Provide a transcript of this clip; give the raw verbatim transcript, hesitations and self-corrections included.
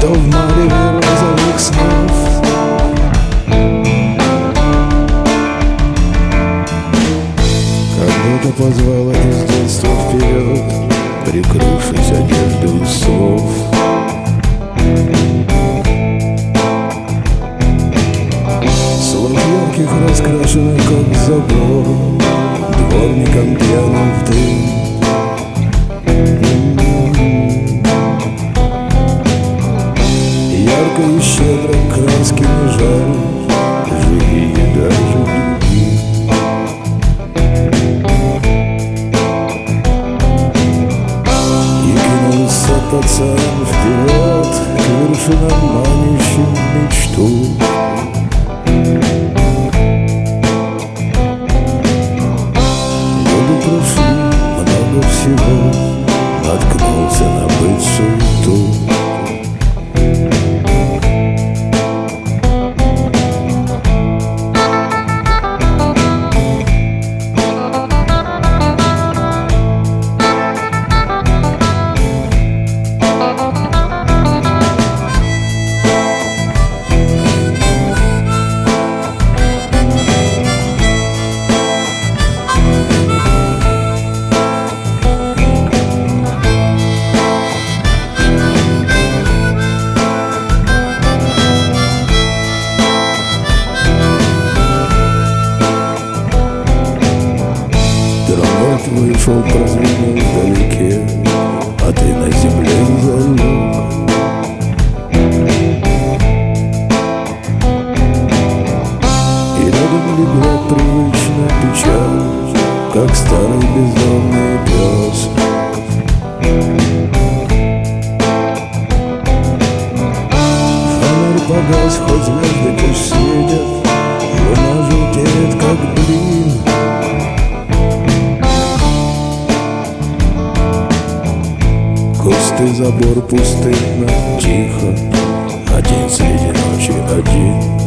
что в мареве розовых снов. Когда-то позвала из детства вперед, прикрывшись одеждой слов. Слов ярких, раскрашенных, как забор, дворником пьяным в дым. Ярко и щедро краски не жарят, живые даже другие. И кинулся пацан вперед к вершинам, манящим мечту. Годы прошли, много всего, наткнулся на бывшую суету. Вышел, прозвенел вдалеке, а ты на земле залег. И рядом легла привычная печаль, как старый бездомный пес. Фонарь погас, хоть звезды пусть светят, луна желтеет, как блин. Кусты, забор, пустынно, тихо, один среди ночи один.